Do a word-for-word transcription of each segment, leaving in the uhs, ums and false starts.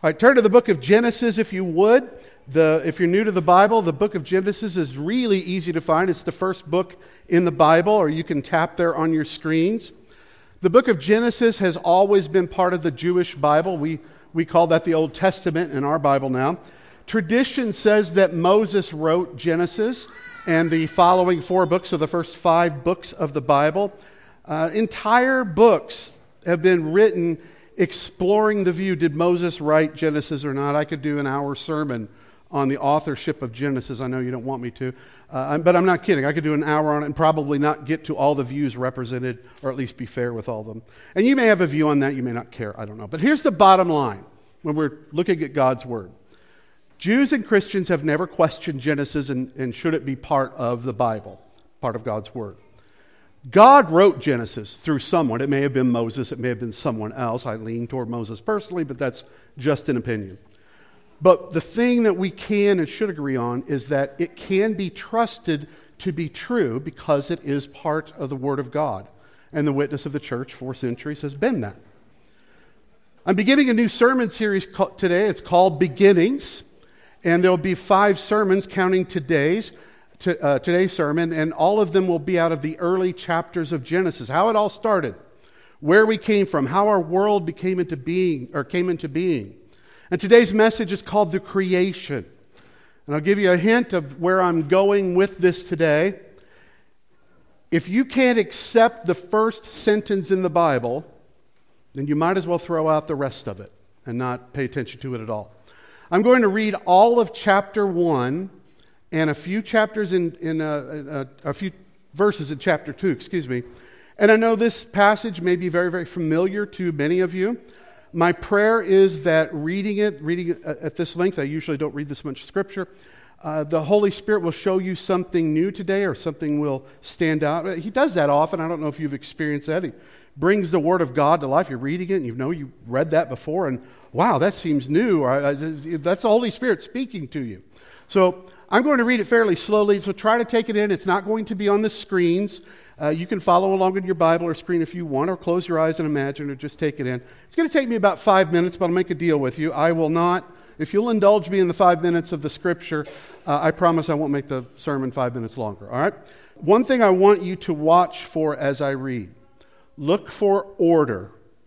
All right, turn to the book of Genesis if you would. The, if you're new to the Bible, the book of Genesis is really easy to find. It's the first book in the Bible, or you can tap there on your screens. The book of Genesis has always been part of the Jewish Bible. We, we call that the Old Testament in our Bible now. Tradition says that Moses wrote Genesis and the following four books, of the first five books of the Bible. Uh, entire books have been written exploring the view, did Moses write Genesis or not? I could do an hour sermon on the authorship of Genesis. I know you don't want me to, uh, but I'm not kidding. I could do an hour on it and probably not get to all the views represented, or at least be fair with all of them. And you may have a view on that. You may not care. I don't know. But here's the bottom line when we're looking at God's Word. Jews and Christians have never questioned Genesis and, and should it be part of the Bible, part of God's Word. God wrote Genesis through someone. It may have been Moses. It may have been someone else. I lean toward Moses personally, but that's just an opinion. But the thing that we can and should agree on is that it can be trusted to be true because it is part of the Word of God. And the witness of the church for centuries has been that. I'm beginning a new sermon series today. It's called Beginnings. And there will be five sermons counting today's. To, uh, today's sermon, and all of them will be out of the early chapters of Genesis. How it all started, where we came from, how our world became into being, or came into being. And today's message is called The Creation. And I'll give you a hint of where I'm going with this today. If you can't accept the first sentence in the Bible, then you might as well throw out the rest of it and not pay attention to it at all. I'm going to read all of chapter one and a few chapters in, in a, a, a few verses in chapter two, excuse me. And I know this passage may be very, very familiar to many of you. My prayer is that reading it, reading it at this length, I usually don't read this much scripture, uh, the Holy Spirit will show you something new today, or something will stand out. He does that often. I don't know if you've experienced that. He brings the Word of God to life. You're reading it, and you know you read that before, and wow, that seems new. Or, that's the Holy Spirit speaking to you. So I'm going to read it fairly slowly, so try to take it in. It's not going to be on the screens. Uh, you can follow along in your Bible or screen if you want, or close your eyes and imagine, or just take it in. It's going to take me about five minutes, but I'll make a deal with you. I will not, if you'll indulge me in the five minutes of the Scripture, uh, I promise I won't make the sermon five minutes longer, all right? One thing I want you to watch for as I read, look for order.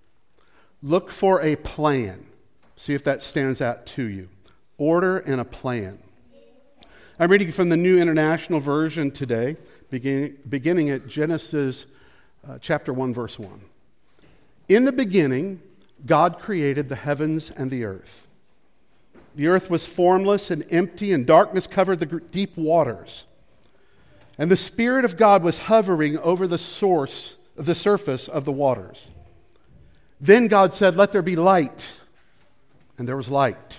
Look for a plan. See if that stands out to you. Order and a plan. I'm reading from the New International Version today, beginning, beginning at Genesis uh, chapter one, verse one. In the beginning, God created the heavens and the earth. The earth was formless and empty, and darkness covered the deep waters. And the Spirit of God was hovering over the source, the surface of the waters. Then God said, "Let there be light." And there was light.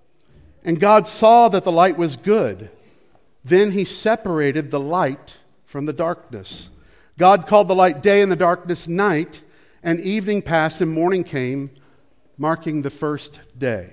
And God saw that the light was good. Then he separated the light from the darkness. God called the light day and the darkness night, and evening passed and morning came, marking the first day.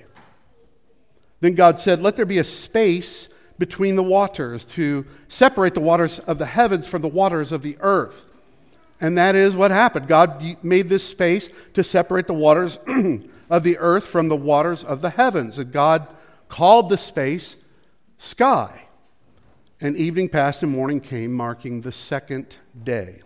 Then God said, "Let there be a space between the waters to separate the waters of the heavens from the waters of the earth." And that is what happened. God made this space to separate the waters of the earth from the waters of the heavens. And God called the space sky. And evening passed and morning came, marking the second day.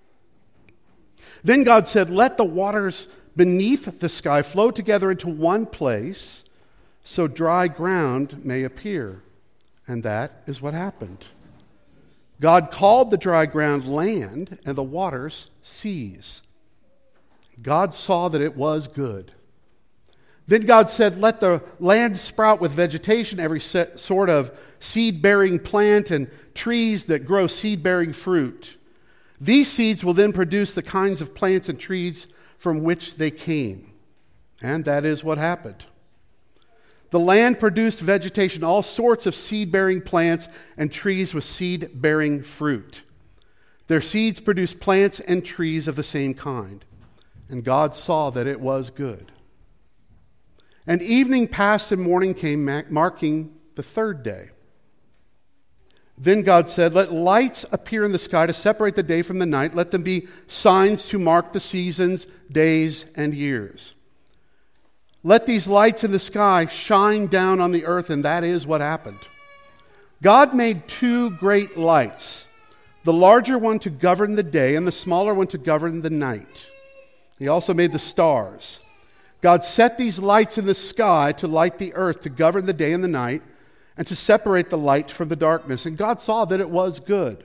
Then God said, "Let the waters beneath the sky flow together into one place, so dry ground may appear." And that is what happened. God called the dry ground land, and the waters seas. God saw that it was good. Then God said, "Let the land sprout with vegetation, every sort of seed-bearing plant and trees that grow seed-bearing fruit. These seeds will then produce the kinds of plants and trees from which they came." And that is what happened. The land produced vegetation, all sorts of seed-bearing plants and trees with seed-bearing fruit. Their seeds produced plants and trees of the same kind. And God saw that it was good. And evening passed and morning came, marking the third day. Then God said, "Let lights appear in the sky to separate the day from the night. Let them be signs to mark the seasons, days, and years." Let these lights in the sky shine down on the earth, and that is what happened. God made two great lights, the larger one to govern the day and the smaller one to govern the night. He also made the stars. God set these lights in the sky to light the earth, to govern the day and the night, and to separate the light from the darkness. And God saw that it was good.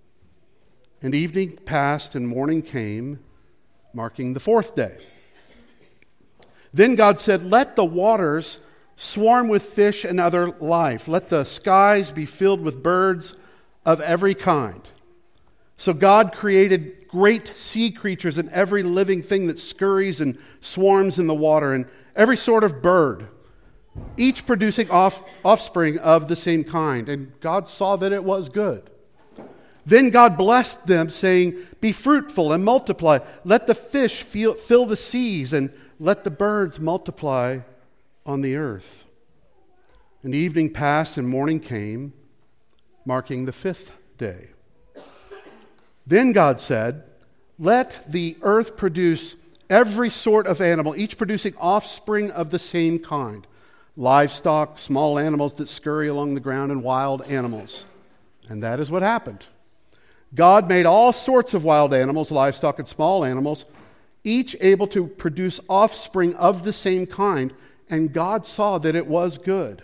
And evening passed and morning came, marking the fourth day. Then God said, let the waters swarm with fish and other life. Let the skies be filled with birds of every kind. So God created great sea creatures and every living thing that scurries and swarms in the water, and every sort of bird, each producing off, offspring of the same kind. And God saw that it was good. Then God blessed them, saying, be fruitful and multiply. Let the fish feel, fill the seas, and let the birds multiply on the earth. And evening passed and morning came, marking the fifth day. Then God said, let the earth produce every sort of animal, each producing offspring of the same kind, livestock, small animals that scurry along the ground, and wild animals. And that is what happened. God made all sorts of wild animals, livestock, and small animals, each able to produce offspring of the same kind, and God saw that it was good.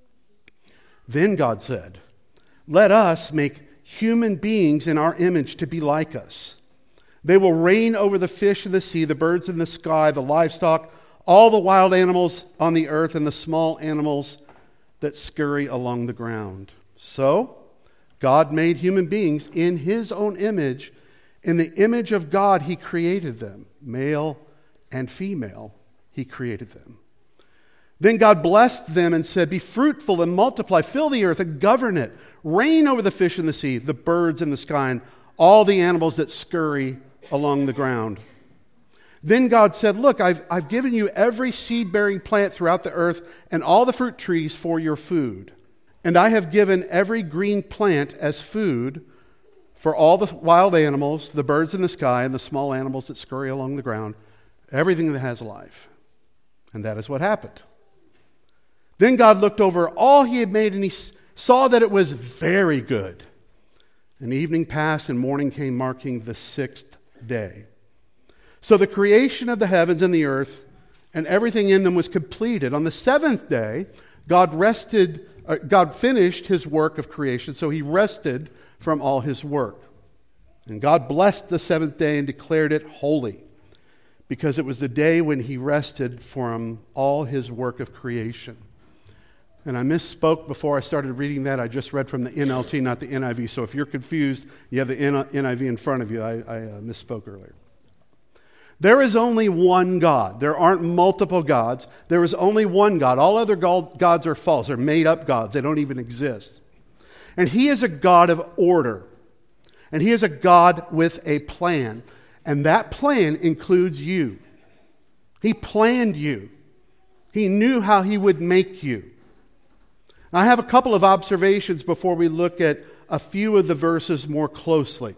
Then God said, let us make human beings in our image to be like us. They will reign over the fish in the sea, the birds in the sky, the livestock, all the wild animals on the earth, and the small animals that scurry along the ground. So God made human beings in his own image. In the image of God, he created them. Male and female, he created them. Then God blessed them and said, be fruitful and multiply, fill the earth and govern it. Reign over the fish in the sea, the birds in the sky, and all the animals that scurry along the ground. Then God said, look, I've, I've given you every seed-bearing plant throughout the earth and all the fruit trees for your food. And I have given every green plant as food for all the wild animals, the birds in the sky, and the small animals that scurry along the ground, everything that has life. And that is what happened. Then God looked over all he had made, and he saw that it was very good. And evening passed, and morning came, marking the sixth day. So the creation of the heavens and the earth and everything in them was completed. On the seventh day, God rested. Uh, God finished his work of creation, so he rested from all his work. And God blessed the seventh day and declared it holy, because it was the day when he rested from all his work of creation. And I misspoke before I started reading that. I just read from the N L T, not the N I V. So if you're confused, you have the N I V in front of you. I, I uh, misspoke earlier. There is only one God. There aren't multiple gods. There is only one God. All other gods are false. They're made-up gods. They don't even exist. And he is a God of order. And he is a God with a plan. And that plan includes you. He planned you. He knew how he would make you. I have a couple of observations before we look at a few of the verses more closely.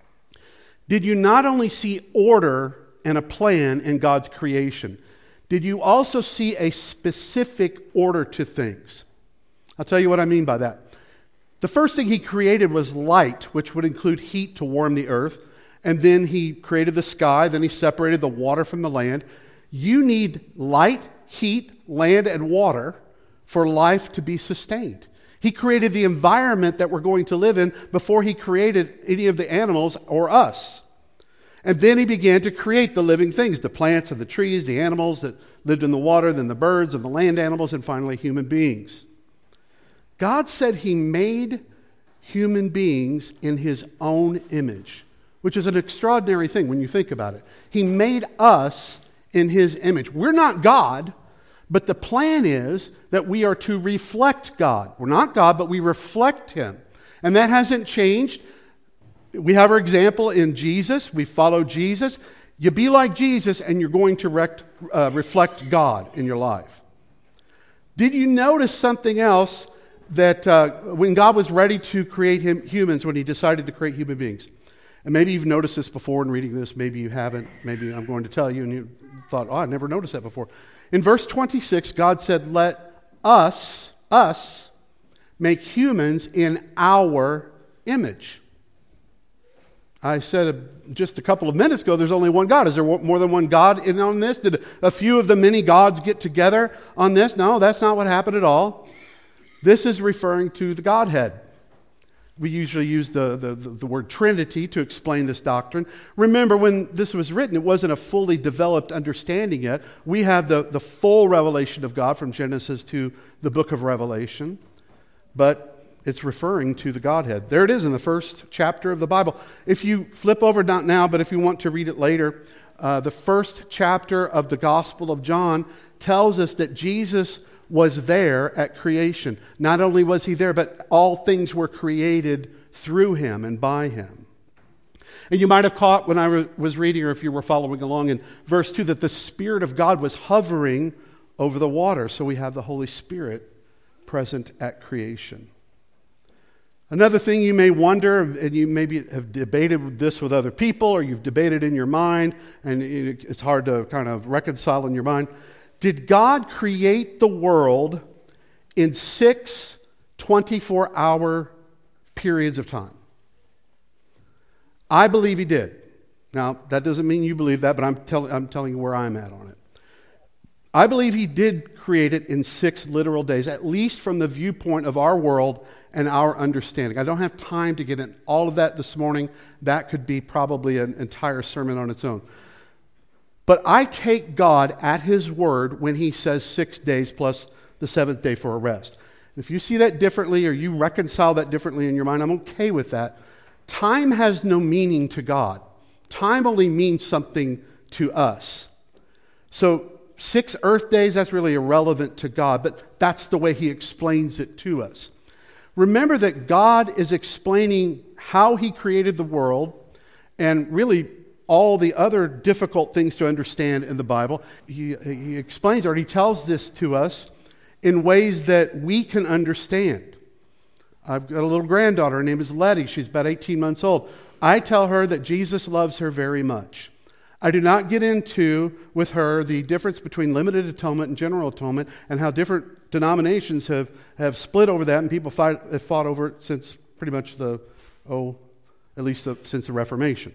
Did you not only see order and a plan in God's creation, did you also see a specific order to things? I'll tell you what I mean by that. The first thing he created was light, which would include heat to warm the earth. And then he created the sky. Then he separated the water from the land. You need light, heat, land, and water for life to be sustained. He created the environment that we're going to live in before he created any of the animals or us. And then he began to create the living things, the plants and the trees, the animals that lived in the water, then the birds and the land animals, and finally human beings. God said he made human beings in his own image, which is an extraordinary thing when you think about it. He made us in his image. We're not God, but the plan is that we are to reflect God. We're not God, but we reflect him. And that hasn't changed. We have our example in Jesus. We follow Jesus. You be like Jesus, and you're going to rect, uh, reflect God in your life. Did you notice something else that uh, when God was ready to create him, humans, when he decided to create human beings? And maybe you've noticed this before in reading this. Maybe you haven't. Maybe I'm going to tell you, and you thought, oh, I never noticed that before. In verse twenty-six, God said, let us, us, make humans in our image. I said just a couple of minutes ago, there's only one God. Is there more than one God in on this? Did a few of the many gods get together on this? No, that's not what happened at all. This is referring to the Godhead. We usually use the, the, the word Trinity to explain this doctrine. Remember, when this was written, it wasn't a fully developed understanding yet. We have the, the full revelation of God from Genesis to the book of Revelation. But it's referring to the Godhead. There it is in the first chapter of the Bible. If you flip over, not now, but if you want to read it later, uh, the first chapter of the Gospel of John tells us that Jesus was there at creation. Not only was he there, but all things were created through him and by him. And you might have caught when I re- was reading, or if you were following along in verse two, that the Spirit of God was hovering over the water. So we have the Holy Spirit present at creation. Another thing you may wonder, and you maybe have debated this with other people, or you've debated in your mind, and it's hard to kind of reconcile in your mind. Did God create the world in six twenty-four hour periods of time? I believe he did. Now, that doesn't mean you believe that, but I'm, tell, I'm telling you where I'm at on it. I believe he did create it in six literal days, at least from the viewpoint of our world and our understanding. I don't have time to get in all of that this morning. That could be probably an entire sermon on its own. But I take God at his word when he says six days plus the seventh day for a rest. If you see that differently or you reconcile that differently in your mind, I'm okay with that. Time has no meaning to God. Time only means something to us. So six earth days, that's really irrelevant to God, but that's the way he explains it to us. Remember that God is explaining how he created the world and really all the other difficult things to understand in the Bible. He, he explains, or he tells this to us in ways that we can understand. I've got a little granddaughter. Her name is Letty. She's about eighteen months old. I tell her that Jesus loves her very much. I do not get into with her the difference between limited atonement and general atonement and how different denominations have, have split over that, and people fight, have fought over it since pretty much the, oh, at least the, since the Reformation.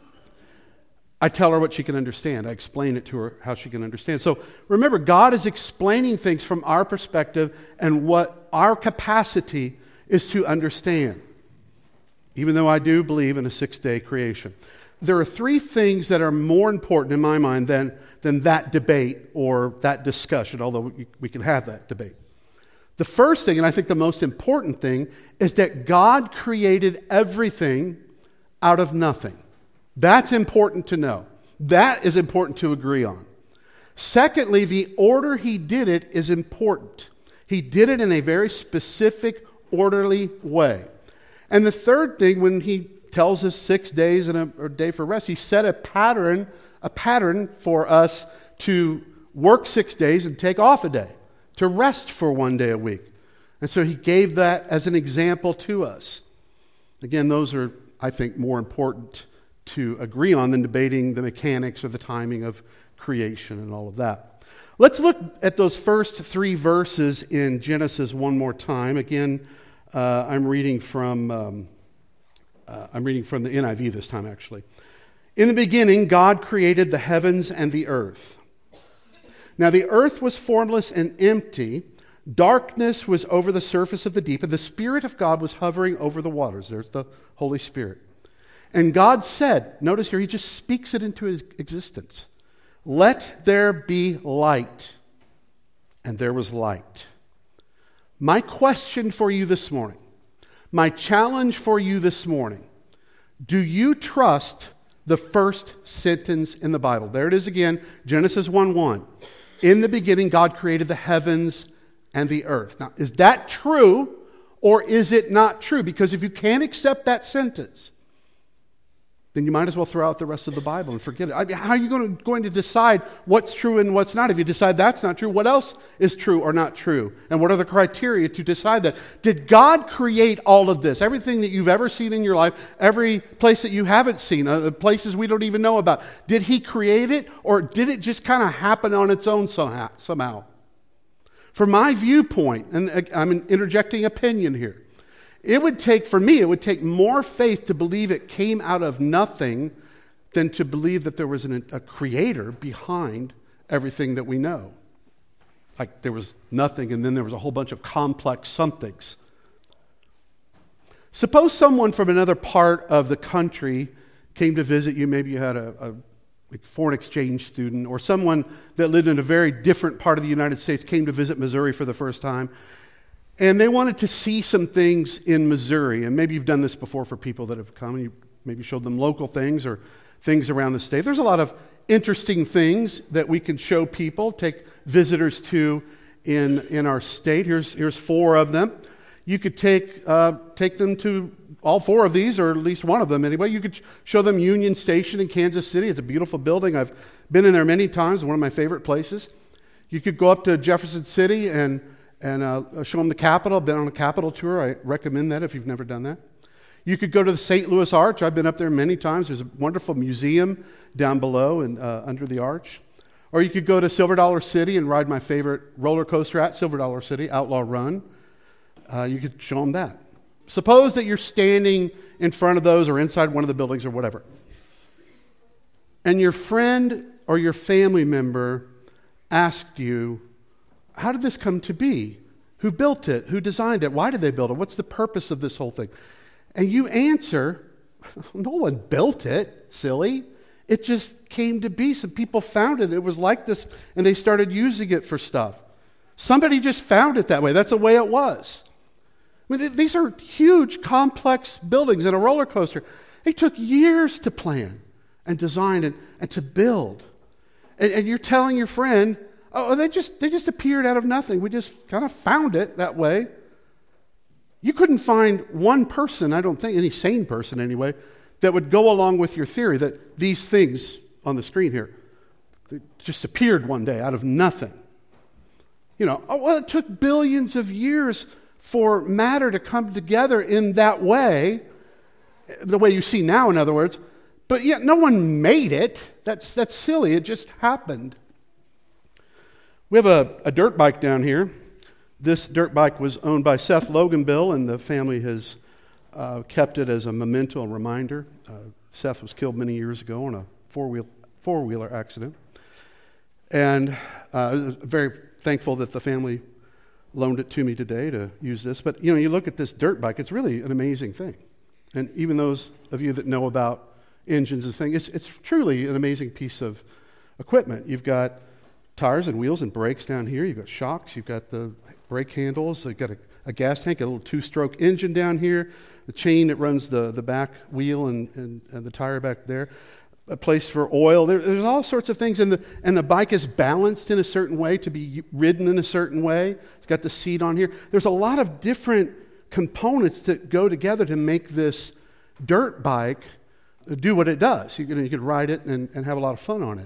I tell her what she can understand. I explain it to her how she can understand. So remember, God is explaining things from our perspective and what our capacity is to understand, even though I do believe in a six-day creation. There are three things that are more important in my mind than, than that debate or that discussion, although we, we can have that debate. The first thing, and I think the most important thing, is that God created everything out of nothing. That's important to know. That is important to agree on. Secondly, the order he did it is important. He did it in a very specific, orderly way. And the third thing, when he tells us six days and a, a day for rest, he set a pattern, a pattern for us to work six days and take off a day, to rest for one day a week. And so he gave that as an example to us. Again, those are, I think, more important to agree on than debating the mechanics or the timing of creation and all of that. Let's look at those first three verses in Genesis one more time. Again, uh, I'm reading from um, uh, I'm reading from the N I V this time, actually. In the beginning, God created the heavens and the earth. Now the earth was formless and empty. Darkness was over the surface of the deep, and the Spirit of God was hovering over the waters. There's the Holy Spirit. And God said, notice here, he just speaks it into his existence. Let there be light. And there was light. My question for you this morning, my challenge for you this morning, do you trust the first sentence in the Bible? There it is again, Genesis one one. In the beginning, God created the heavens and the earth. Now, is that true or is it not true? Because if you can't accept that sentence, then you might as well throw out the rest of the Bible and forget it. I mean, how are you going to, going to decide what's true and what's not? If you decide that's not true, what else is true or not true? And what are the criteria to decide that? Did God create all of this? Everything that you've ever seen in your life, every place that you haven't seen, uh, places we don't even know about. Did he create it, or did it just kind of happen on its own somehow? somehow? From my viewpoint, and I'm interjecting opinion here, it would take, for me, it would take more faith to believe it came out of nothing than to believe that there was an, a creator behind everything that we know. Like there was nothing and then there was a whole bunch of complex somethings. Suppose someone from another part of the country came to visit you. Maybe you had a, a like foreign exchange student, or someone that lived in a very different part of the United States came to visit Missouri for the first time. And they wanted to see some things in Missouri. And maybe you've done this before for people that have come. And you maybe showed them local things or things around the state. There's a lot of interesting things that we can show people, take visitors to in, in our state. Here's, here's four of them. You could take, uh, take them to all four of these, or at least one of them anyway. You could show them Union Station in Kansas City. It's a beautiful building. I've been in there many times, one of my favorite places. You could go up to Jefferson City and And uh, show them the Capitol. I've been on a Capitol tour. I recommend that if you've never done that. You could go to the Saint Louis Arch. I've been up there many times. There's a wonderful museum down below and uh, under the arch. Or you could go to Silver Dollar City and ride my favorite roller coaster at Silver Dollar City, Outlaw Run. Uh, you could show them that. Suppose that you're standing in front of those or inside one of the buildings or whatever, and your friend or your family member asked you, how did this come to be? Who built it? Who designed it? Why did they build it? What's the purpose of this whole thing? And you answer, no one built it, silly. It just came to be. Some people found it. It was like this, and they started using it for stuff. Somebody just found it that way. That's the way it was. I mean, these are huge, complex buildings and a roller coaster. They took years to plan and design and, and to build. And, and you're telling your friend, oh, they just they just appeared out of nothing. We just kind of found it that way. You couldn't find one person, I don't think, any sane person anyway, that would go along with your theory that these things on the screen here just appeared one day out of nothing. You know, oh, well, it took billions of years for matter to come together in that way, the way you see now, in other words. But yet no one made it. That's that's silly. It just happened. We have a, a dirt bike down here. This dirt bike was owned by Seth Loganbill, and the family has uh, kept it as a memento, a reminder. Uh, Seth was killed many years ago in a four-wheel, four-wheeler accident. And uh, I was very thankful that the family loaned it to me today to use this. But, you know, you look at this dirt bike, it's really an amazing thing. And even those of you that know about engines and things, it's, it's truly an amazing piece of equipment. You've got tires and wheels and brakes down here. You've got shocks. You've got the brake handles. You've got a, a gas tank, a little two-stroke engine down here, the chain that runs the, the back wheel and, and, and the tire back there, a place for oil. There, there's all sorts of things. And the, and the bike is balanced in a certain way to be ridden in a certain way. It's got the seat on here. There's a lot of different components that go together to make this dirt bike do what it does. You can, you can ride it and, and have a lot of fun on it.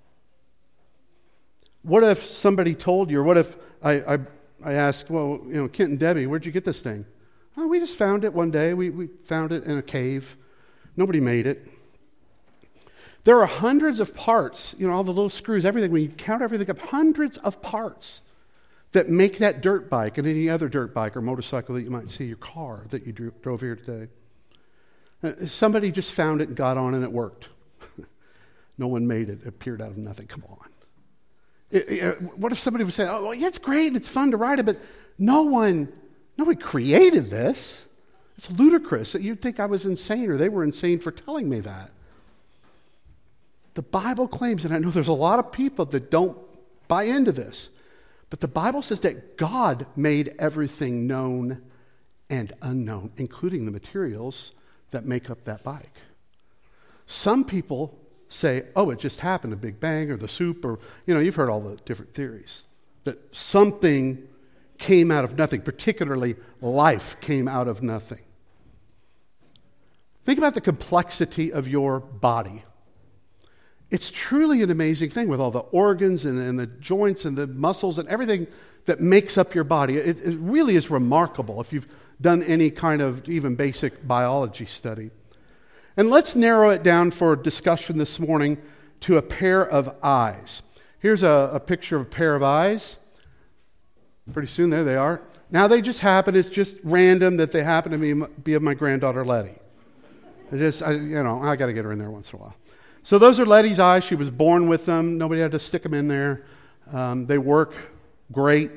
What if somebody told you, or what if I, I, I asked, well, you know, Kent and Debbie, where'd you get this thing? Oh, we just found it one day. We, we found it in a cave. Nobody made it. There are hundreds of parts, you know, all the little screws, everything. When you count everything up, hundreds of parts that make that dirt bike and any other dirt bike or motorcycle that you might see, your car that you drew, drove here today. Uh, somebody just found it and got on and it worked. No one made it. It appeared out of nothing. Come on. It, it, what if somebody would say, oh, well, yeah, it's great, it's fun to ride it, but no one, no one created this. It's ludicrous. You'd think I was insane or they were insane for telling me that. The Bible claims, and I know there's a lot of people that don't buy into this, but the Bible says that God made everything known and unknown, including the materials that make up that bike. Some people say, oh, it just happened, a Big Bang or the soup, or, you know, you've heard all the different theories, that something came out of nothing, particularly life came out of nothing. Think about the complexity of your body. It's truly an amazing thing with all the organs and, and the joints and the muscles and everything that makes up your body. It, it really is remarkable if you've done any kind of even basic biology study. And let's narrow it down for discussion this morning to a pair of eyes. Here's a, a picture of a pair of eyes. Pretty soon, there they are. Now they just happen, it's just random that they happen to be, be of my granddaughter Letty. It is, I, you know, I got to get her in there once in a while. So those are Letty's eyes. She was born with them. Nobody had to stick them in there. Um, they work great.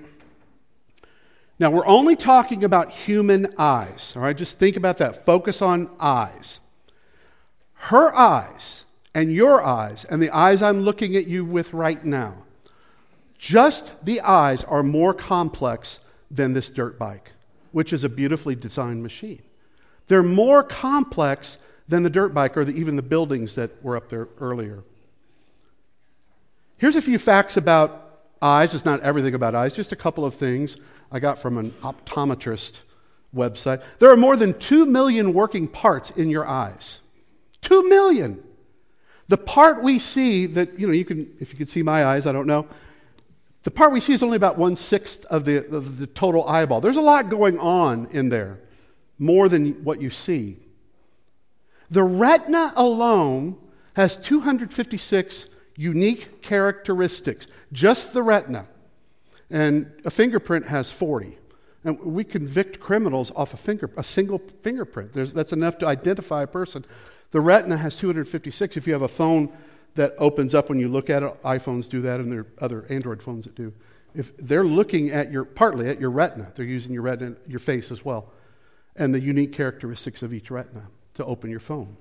Now, we're only talking about human eyes, all right? Just think about that. Focus on eyes. Her eyes and your eyes and the eyes I'm looking at you with right now, just the eyes are more complex than this dirt bike, which is a beautifully designed machine. They're more complex than the dirt bike or the, even the buildings that were up there earlier. Here's a few facts about eyes. It's not everything about eyes, just a couple of things I got from an optometrist website. There are more than two million working parts in your eyes. Two million! The part we see that, you know, you can, if you can see my eyes, I don't know. The part we see is only about one-sixth of the, of the total eyeball. There's a lot going on in there, more than what you see. The retina alone has two hundred fifty-six unique characteristics, just the retina. And a fingerprint has forty. And we convict criminals off a, finger, a single fingerprint. There's, that's enough to identify a person. The retina has two hundred fifty-six. If you have a phone that opens up when you look at it, iPhones do that, and there are other Android phones that do. If they're looking at your, partly at your retina, they're using your retina, your face as well, and the unique characteristics of each retina to open your phone.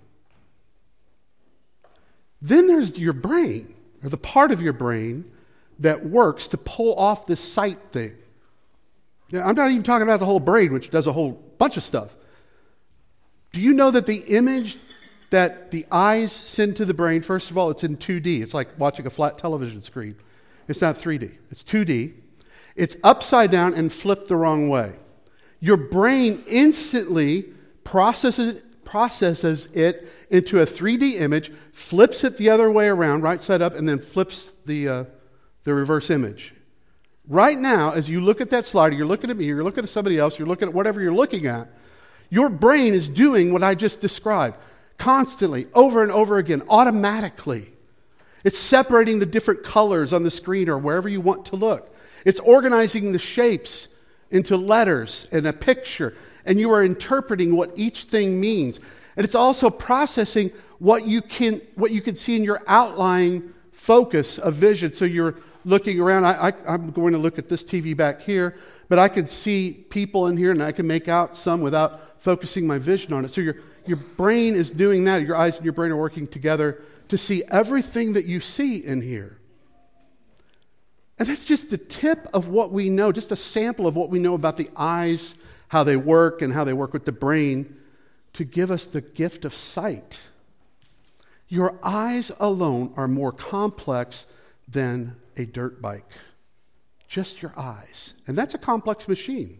Then there's your brain, or the part of your brain that works to pull off this sight thing. Now, I'm not even talking about the whole brain, which does a whole bunch of stuff. Do you know that the image that the eyes send to the brain, first of all, it's in two D. It's like watching a flat television screen. It's not three D. It's two D. It's upside down and flipped the wrong way. Your brain instantly processes, processes it into a three D image, flips it the other way around, right side up, and then flips the, uh, the reverse image. Right now, as you look at that slide, you're looking at me, you're looking at somebody else, you're looking at whatever you're looking at, your brain is doing what I just described constantly, over and over again, automatically. It's separating the different colors on the screen or wherever you want to look. It's organizing the shapes into letters and a picture, and you are interpreting what each thing means. And it's also processing what you can what you can see in your outlying focus of vision. So you're looking around. I, I, I'm going to look at this T V back here, but I can see people in here, and I can make out some without focusing my vision on it. So your your brain is doing that. Your eyes and your brain are working together to see everything that you see in here. And that's just the tip of what we know, just a sample of what we know about the eyes, how they work, and how they work with the brain to give us the gift of sight. Your eyes alone are more complex than a dirt bike. Just your eyes. And that's a complex machine.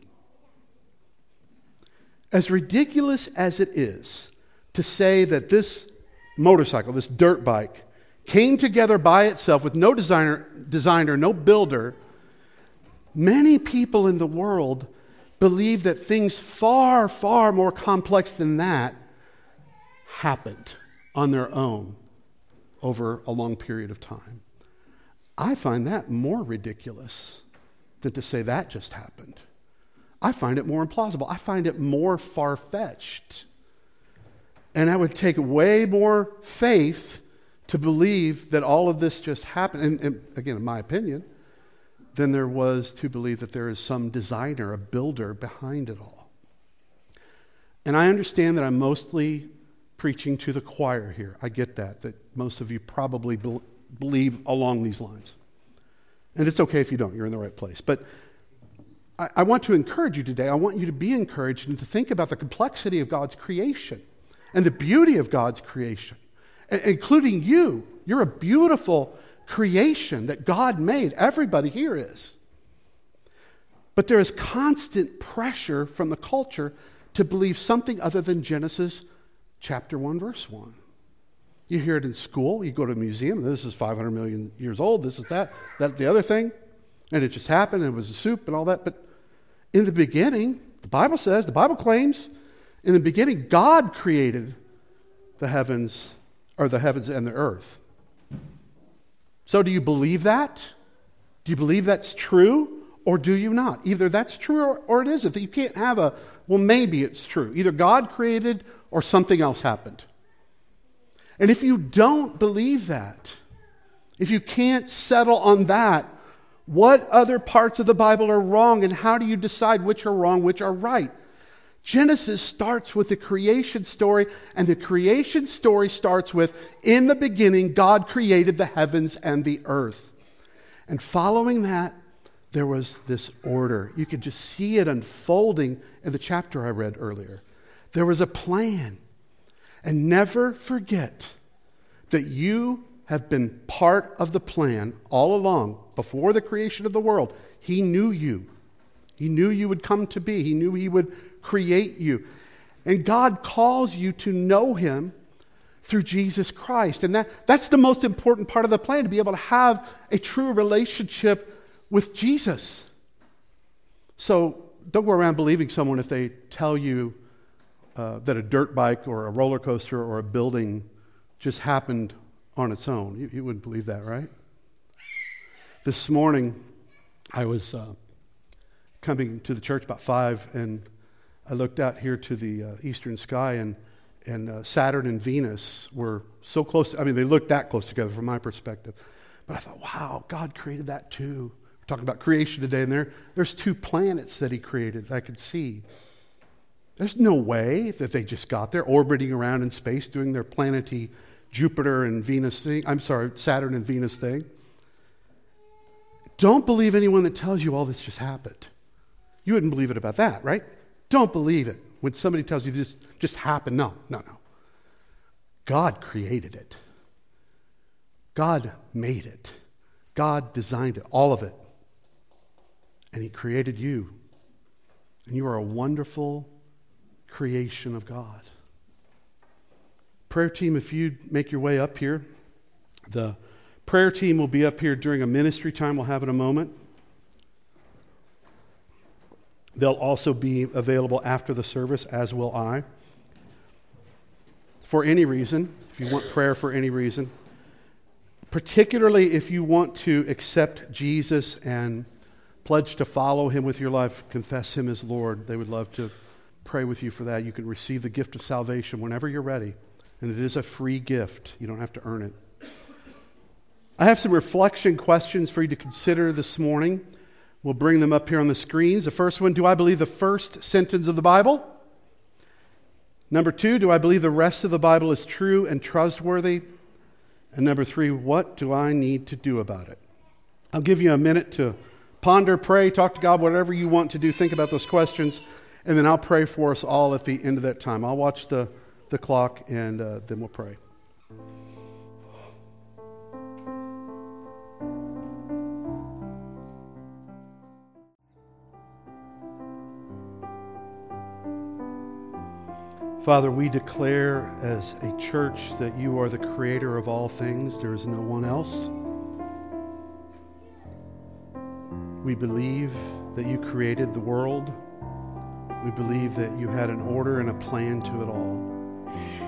As ridiculous as it is to say that this motorcycle, this dirt bike, came together by itself with no designer, designer, no builder, many people in the world believe that things far, far more complex than that happened on their own over a long period of time. I find that more ridiculous than to say that just happened. I find it more implausible. I find it more far-fetched. And that would take way more faith to believe that all of this just happened, and, and again, in my opinion, than there was to believe that there is some designer, a builder behind it all. And I understand that I'm mostly preaching to the choir here. I get that, that most of you probably be- believe along these lines. And it's okay if you don't, you're in the right place. But I, I want to encourage you today. I want you to be encouraged and to think about the complexity of God's creation and the beauty of God's creation, including you. You're a beautiful creation that God made. Everybody here is. But there is constant pressure from the culture to believe something other than Genesis chapter one, verse one. You hear it in school. You go to a museum. This is five hundred million years old. This is that, that, the other thing. And it just happened. And it was a soup and all that. But in the beginning, the Bible says, the Bible claims, in the beginning, God created the heavens, or the heavens and the earth. So do you believe that? Do you believe that's true, or do you not? Either that's true or, or it isn't. You can't have a, well, maybe it's true. Either God created or something else happened. And if you don't believe that, if you can't settle on that, what other parts of the Bible are wrong, and how do you decide which are wrong, which are right? Genesis starts with the creation story, and the creation story starts with, in the beginning, God created the heavens and the earth. And following that, there was this order. You could just see it unfolding in the chapter I read earlier. There was a plan. And never forget that you have been part of the plan all along. Before the creation of the world, He knew you. He knew you would come to be. He knew He would create you. And God calls you to know Him through Jesus Christ. And that, that's the most important part of the plan, to be able to have a true relationship with Jesus. So don't go around believing someone if they tell you uh, that a dirt bike or a roller coaster or a building just happened on its own. You, you wouldn't believe that, right? This morning, I was uh, coming to the church about five, and I looked out here to the uh, eastern sky, and and uh, Saturn and Venus were so close. To, I mean, they looked that close together from my perspective. But I thought, wow, God created that too. We're talking about creation today, and there, there's two planets that He created that I could see. There's no way that they just got there, orbiting around in space, doing their planety Jupiter and Venus thing. I'm sorry, Saturn and Venus thing. Don't believe anyone that tells you all this just happened. You wouldn't believe it about that, right? Don't believe it when somebody tells you this just happened. No, no, no. God created it. God made it. God designed it, all of it. And He created you. And you are a wonderful creation of God. Prayer team, if you'd make your way up here. The prayer team will be up here during a ministry time we'll have in a moment. They'll also be available after the service, as will I. For any reason, if you want prayer for any reason, particularly if you want to accept Jesus and pledge to follow Him with your life, confess Him as Lord, they would love to pray with you for that. You can receive the gift of salvation whenever you're ready, and it is a free gift. You don't have to earn it. I have some reflection questions for you to consider this morning. We'll bring them up here on the screens. The first one, do I believe the first sentence of the Bible? Number two, do I believe the rest of the Bible is true and trustworthy? And number three, what do I need to do about it? I'll give you a minute to ponder, pray, talk to God, whatever you want to do. Think about those questions, and then I'll pray for us all at the end of that time. I'll watch the, the clock, and uh, then we'll pray. Father, we declare as a church that You are the creator of all things. There is no one else. We believe that You created the world. We believe that You had an order and a plan to it all.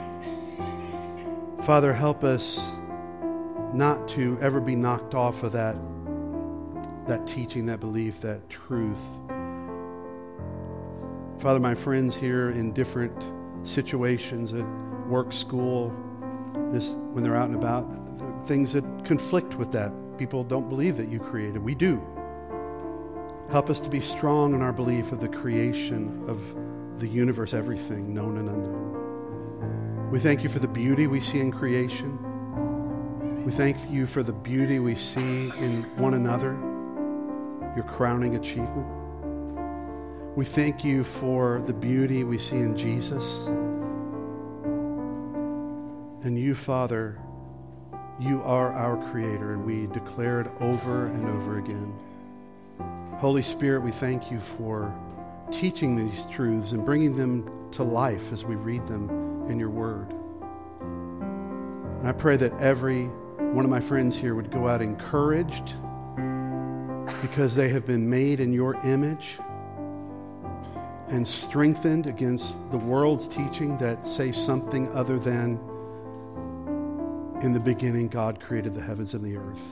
Father, help us not to ever be knocked off of that, that teaching, that belief, that truth. Father, my friends here in different situations at work, school, just when they're out and about, things that conflict with that. People don't believe that You created. We do. Help us to be strong in our belief of the creation of the universe, everything known and unknown. We thank You for the beauty we see in creation. We thank You for the beauty we see in one another, Your crowning achievement. We thank You for the beauty we see in Jesus. And You, Father, You are our Creator, and we declare it over and over again. Holy Spirit, we thank You for teaching these truths and bringing them to life as we read them in your word. And I pray that every one of my friends here would go out encouraged because they have been made in your image and strengthened against the world's teaching that say something other than, in the beginning, God created the heavens and the earth.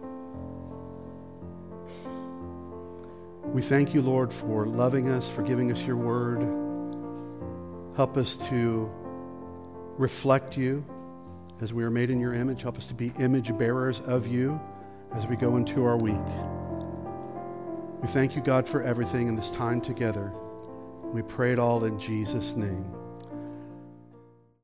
We thank you, Lord, for loving us, for giving us your word. Help us to reflect you as we are made in your image. Help us to be image bearers of you as we go into our week. We thank you, God, for everything in this time together. We pray it all in Jesus' name.